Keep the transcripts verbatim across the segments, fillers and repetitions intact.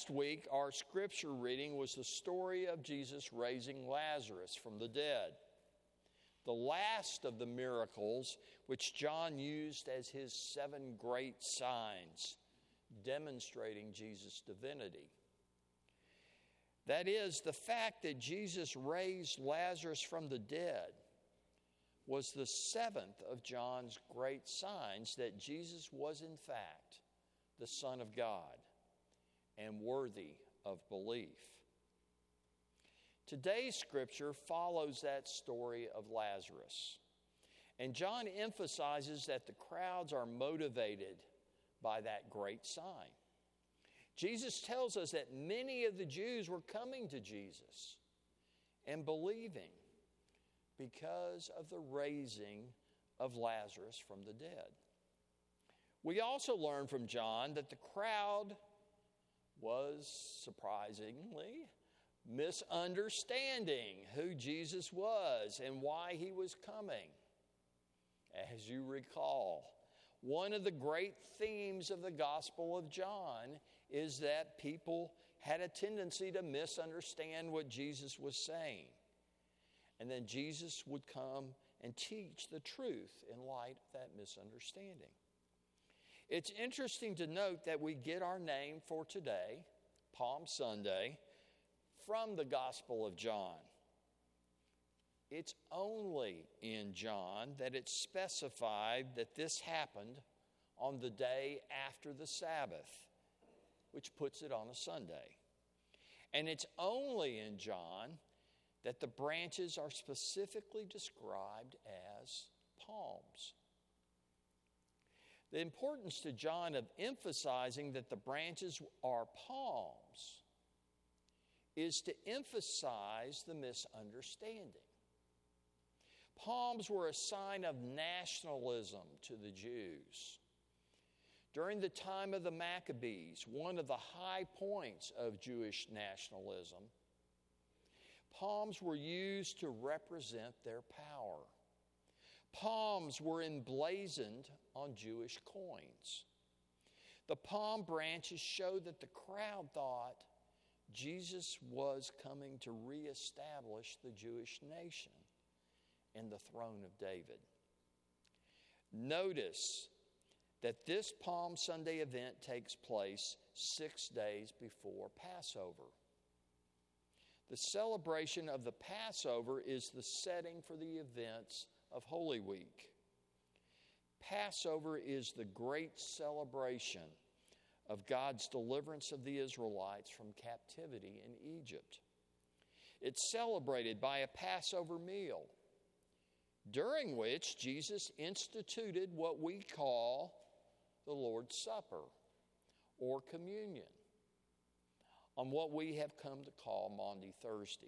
Last week, our scripture reading was the story of Jesus raising Lazarus from the dead, the last of the miracles which John used as his seven great signs, demonstrating Jesus' divinity. That is, the fact that Jesus raised Lazarus from the dead was the seventh of John's great signs that Jesus was, in fact, the Son of God and worthy of belief. Today's scripture follows that story of Lazarus. And John emphasizes that the crowds are motivated by that great sign. Jesus tells us that many of the Jews were coming to Jesus and believing because of the raising of Lazarus from the dead. We also learn from John that the crowd was, surprisingly, misunderstanding who Jesus was and why he was coming. As you recall, one of the great themes of the Gospel of John is that people had a tendency to misunderstand what Jesus was saying. And then Jesus would come and teach the truth in light of that misunderstanding. It's interesting to note that we get our name for today, Palm Sunday, from the Gospel of John. It's only in John that it's specified that this happened on the day after the Sabbath, which puts it on a Sunday. And it's only in John that the branches are specifically described as palms. The importance to John of emphasizing that the branches are palms is to emphasize the misunderstanding. Palms were a sign of nationalism to the Jews. During the time of the Maccabees, one of the high points of Jewish nationalism, palms were used to represent their power. Palms were emblazoned on Jewish coins. The palm branches show that the crowd thought Jesus was coming to reestablish the Jewish nation and the throne of David. Notice that this Palm Sunday event takes place six days before Passover. The celebration of the Passover is the setting for the events of Holy Week. Passover is the great celebration of God's deliverance of the Israelites from captivity in Egypt. It's celebrated by a Passover meal, during which Jesus instituted what we call the Lord's Supper or communion, on what we have come to call Maundy Thursday.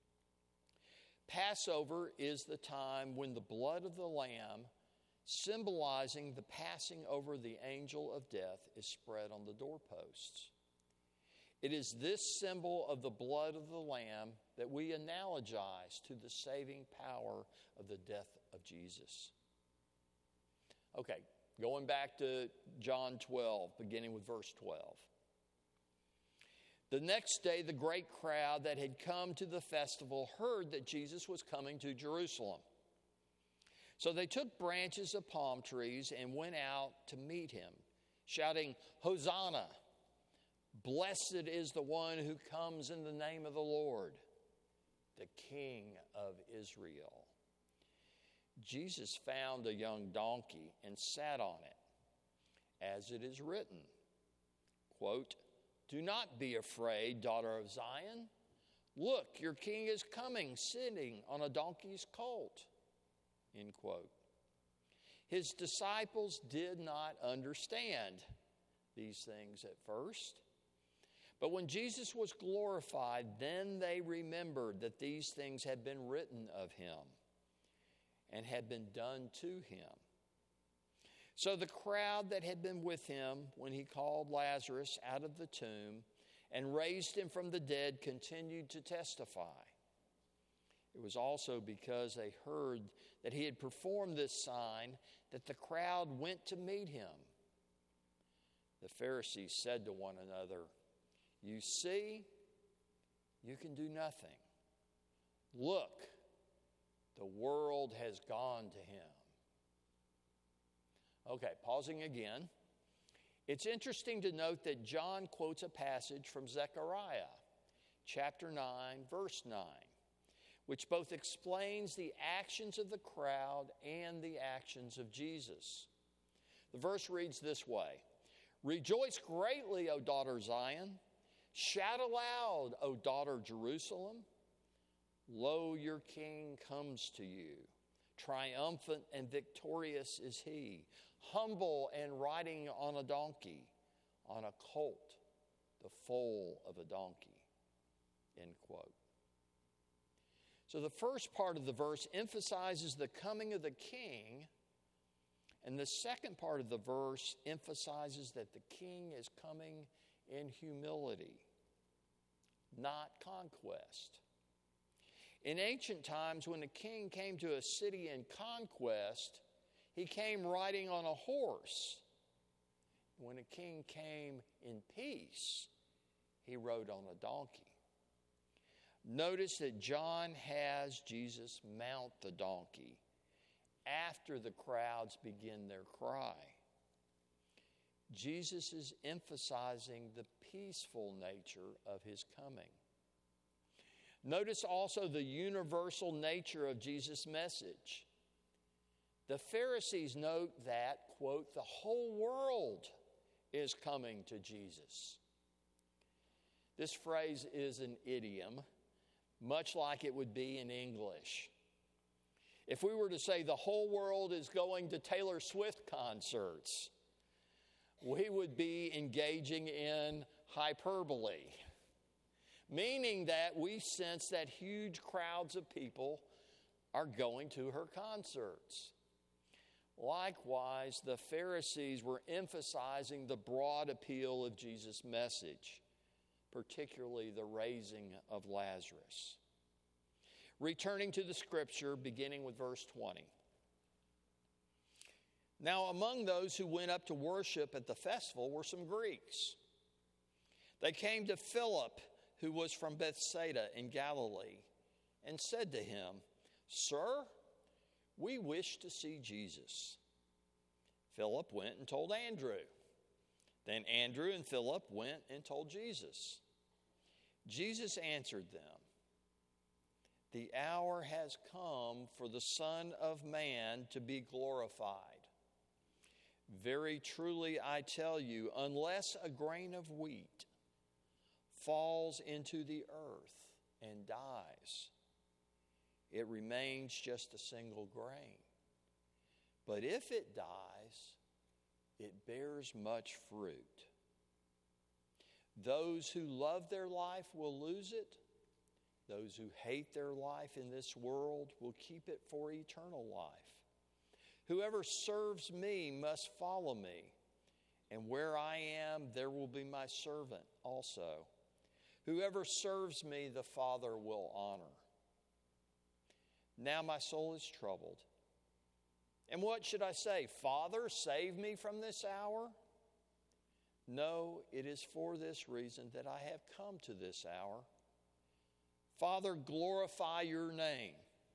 Passover is the time when the blood of the Lamb, symbolizing the passing over the angel of death, is spread on the doorposts. It is this symbol of the blood of the Lamb that we analogize to the saving power of the death of Jesus. Okay, going back to John twelve, beginning with verse twelve. The next day, the great crowd that had come to the festival heard that Jesus was coming to Jerusalem. So they took branches of palm trees and went out to meet him, shouting, "Hosanna! Blessed is the one who comes in the name of the Lord, the King of Israel." Jesus found a young donkey and sat on it, as it is written, quote, "Do not be afraid, daughter of Zion. Look, your king is coming, sitting on a donkey's colt." End quote. His disciples did not understand these things at first. But when Jesus was glorified, then they remembered that these things had been written of him and had been done to him. So the crowd that had been with him when he called Lazarus out of the tomb and raised him from the dead continued to testify. It was also because they heard that he had performed this sign that the crowd went to meet him. The Pharisees said to one another, You see, you can do nothing. Look, the world has gone to him. Okay, pausing again. It's interesting to note that John quotes a passage from Zechariah, chapter nine, verse nine, which both explains the actions of the crowd and the actions of Jesus. The verse reads this way: "Rejoice greatly, O daughter Zion. Shout aloud, O daughter Jerusalem. Lo, your king comes to you. Triumphant and victorious is he, humble and riding on a donkey, on a colt, the foal of a donkey." End quote. So the first part of the verse emphasizes the coming of the king, and the second part of the verse emphasizes that the king is coming in humility, not conquest. In ancient times, when a king came to a city in conquest, he came riding on a horse. When a king came in peace, he rode on a donkey. Notice that John has Jesus mount the donkey after the crowds begin their cry. Jesus is emphasizing the peaceful nature of his coming. Notice also the universal nature of Jesus' message. The Pharisees note that, quote, the whole world is coming to Jesus. This phrase is an idiom, much like it would be in English. If we were to say the whole world is going to Taylor Swift concerts, we would be engaging in hyperbole, meaning that we sense that huge crowds of people are going to her concerts. Likewise, the Pharisees were emphasizing the broad appeal of Jesus' message, particularly the raising of Lazarus. Returning to the scripture, beginning with verse twenty. Now, among those who went up to worship at the festival were some Greeks. They came to Philip, who was from Bethsaida in Galilee, and said to him, "Sir, we wish to see Jesus." Philip went and told Andrew. Then Andrew and Philip went and told Jesus. Jesus answered them, "The hour has come for the Son of Man to be glorified. Very truly I tell you, unless a grain of wheat falls into the earth and dies, it remains just a single grain. But if it dies, it bears much fruit. Those who love their life will lose it. Those who hate their life in this world will keep it for eternal life. Whoever serves me must follow me, and where I am, there will be my servant also. Whoever serves me, the Father will honor. Now my soul is troubled. And what should I say? Father, save me from this hour? No, it is for this reason that I have come to this hour. Father, glorify your name."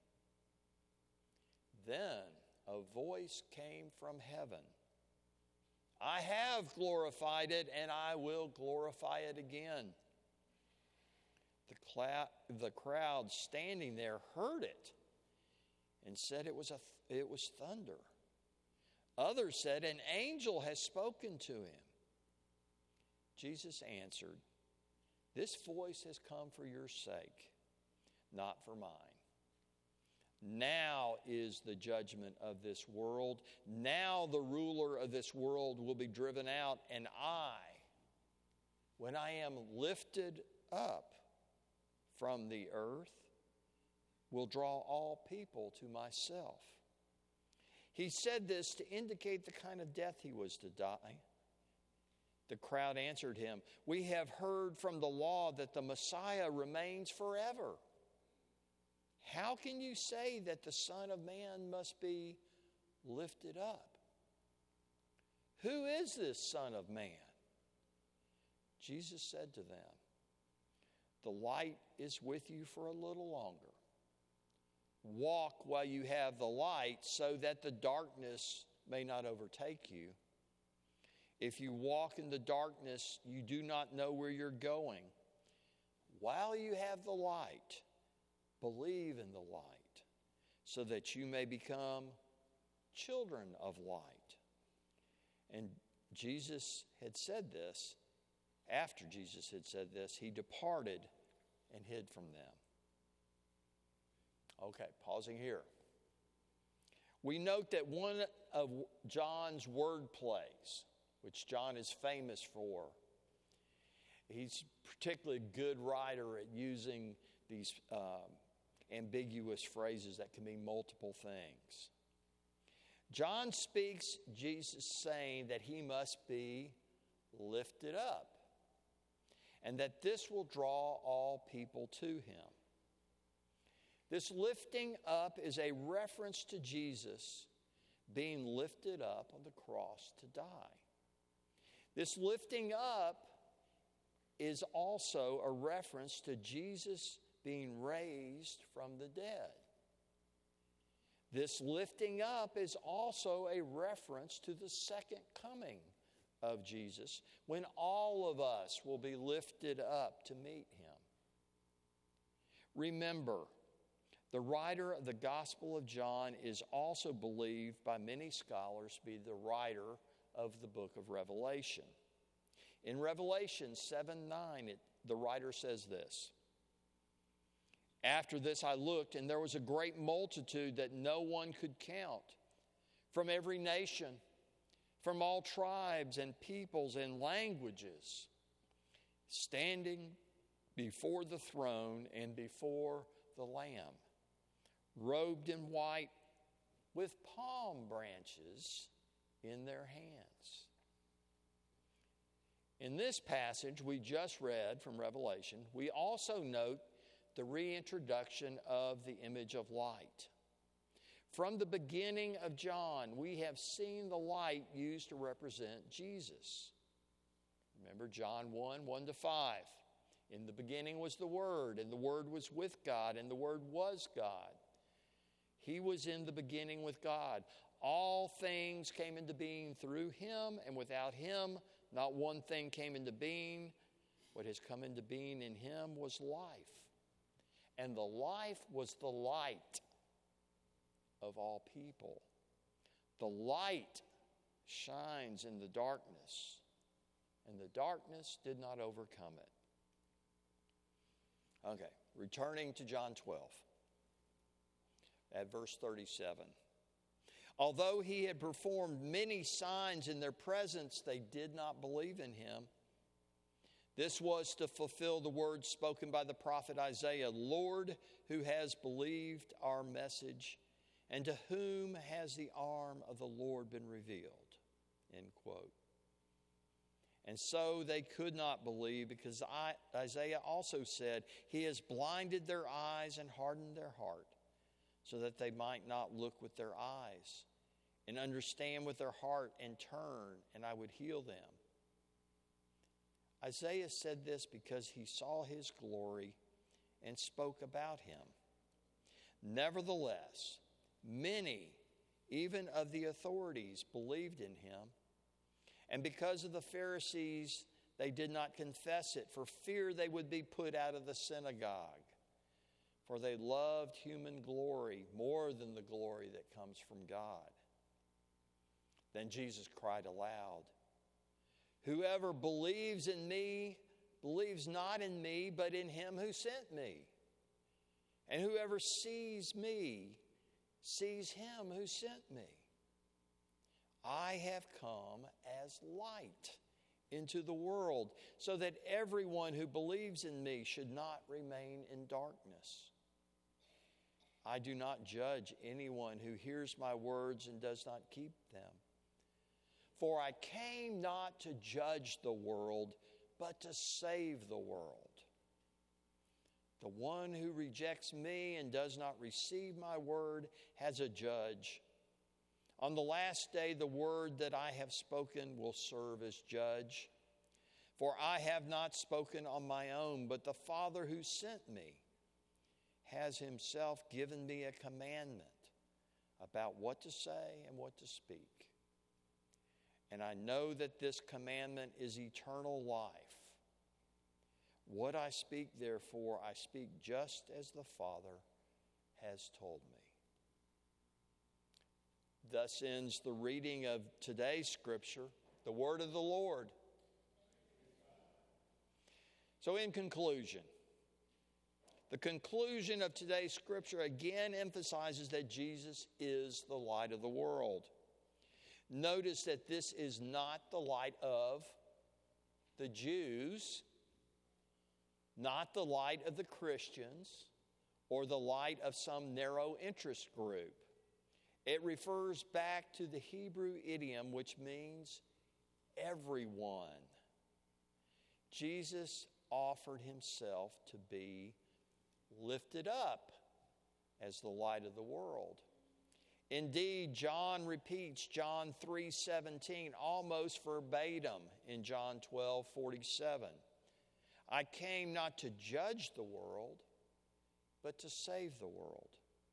Then a voice came from heaven. "I have glorified it, and I will glorify it again." The, cloud, the crowd standing there heard it and said it was, a, it was thunder. Others said, "An angel has spoken to him." Jesus answered, "This voice has come for your sake, not for mine. Now is the judgment of this world. Now the ruler of this world will be driven out, and I, when I am lifted up from the earth, will draw all people to myself." He said this to indicate the kind of death he was to die. The crowd answered him, "We have heard from the law that the Messiah remains forever. How can you say that the Son of Man must be lifted up? Who is this Son of Man?" Jesus said to them, "The light is with you for a little longer. Walk while you have the light so that the darkness may not overtake you. If you walk in the darkness, you do not know where you're going. While you have the light, believe in the light, so that you may become children of light." And Jesus had said this. After Jesus had said this, he departed and hid from them. Okay, pausing here. We note that one of John's word plays, which John is famous for, he's a particularly good writer at using these um, ambiguous phrases that can mean multiple things. John speaks Jesus saying that he must be lifted up, and that this will draw all people to him. This lifting up is a reference to Jesus being lifted up on the cross to die. This lifting up is also a reference to Jesus being raised from the dead. This lifting up is also a reference to the second coming of Jesus, when all of us will be lifted up to meet him. Remember, the writer of the Gospel of John is also believed by many scholars to be the writer of the book of Revelation. In Revelation seven nine, it, the writer says this: "After this I looked, and there was a great multitude that no one could count, from every nation, from all tribes and peoples and languages, standing before the throne and before the Lamb, robed in white, with palm branches in their hands." In this passage we just read from Revelation, we also note the reintroduction of the image of light. From the beginning of John, we have seen the light used to represent Jesus. Remember John one, one to five. In the beginning was the Word, and the Word was with God, and the Word was God. He was in the beginning with God. All things came into being through him, and without him, not one thing came into being. What has come into being in him was life. And the life was the light of all people. The light shines in the darkness, and the darkness did not overcome it. Okay, returning to John twelve, at verse thirty-seven. Although he had performed many signs in their presence, they did not believe in him. This was to fulfill the words spoken by the prophet Isaiah, "Lord, who has believed our message, and to whom has the arm of the Lord been revealed?" End quote. And so they could not believe, because Isaiah also said, "He has blinded their eyes and hardened their heart, so that they might not look with their eyes and understand with their heart and turn, and I would heal them." Isaiah said this because he saw his glory and spoke about him. Nevertheless, many, even of the authorities, believed in him. And because of the Pharisees, they did not confess it, for fear they would be put out of the synagogue. For they loved human glory more than the glory that comes from God. Then Jesus cried aloud, "Whoever believes in me believes not in me, but in him who sent me. And whoever sees me sees him who sent me. I have come as light into the world, so that everyone who believes in me should not remain in darkness. I do not judge anyone who hears my words and does not keep them. For I came not to judge the world, but to save the world. The one who rejects me and does not receive my word has a judge. On the last day, the word that I have spoken will serve as judge. For I have not spoken on my own, but the Father who sent me has himself given me a commandment about what to say and what to speak. And I know that this commandment is eternal life. What I speak, therefore, I speak just as the Father has told me. Thus ends the reading of today's scripture, the word of the Lord. So in conclusion, the conclusion of today's scripture again emphasizes that Jesus is the light of the world. Notice that this is not the light of the Jews, not the light of the Christians, or the light of some narrow interest group. It refers back to the Hebrew idiom which means everyone. Jesus offered himself to be lifted up as the light of the world. Indeed, John repeats John three seventeen almost verbatim in John twelve forty-seven. I came not to judge the world, but to save the world.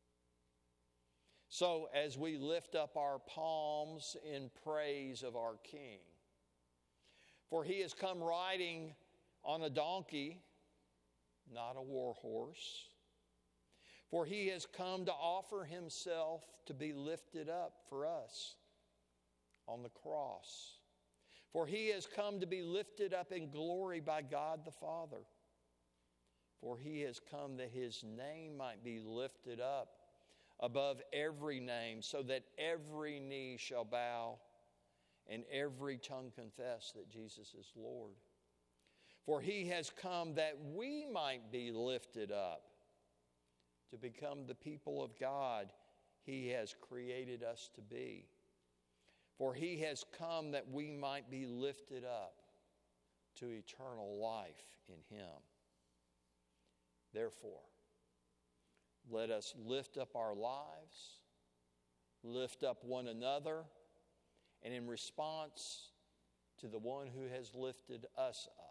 So as we lift up our palms in praise of our King, for he has come riding on a donkey, not a war horse. For he has come to offer himself to be lifted up for us on the cross. For he has come to be lifted up in glory by God the Father. For he has come that his name might be lifted up above every name, so that every knee shall bow and every tongue confess that Jesus is Lord. For he has come that we might be lifted up to become the people of God he has created us to be. For he has come that we might be lifted up to eternal life in him. Therefore, let us lift up our lives, lift up one another, and in response to the one who has lifted us up.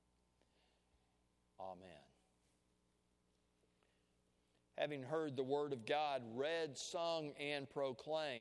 Amen. Having heard the word of God read, sung, and proclaimed,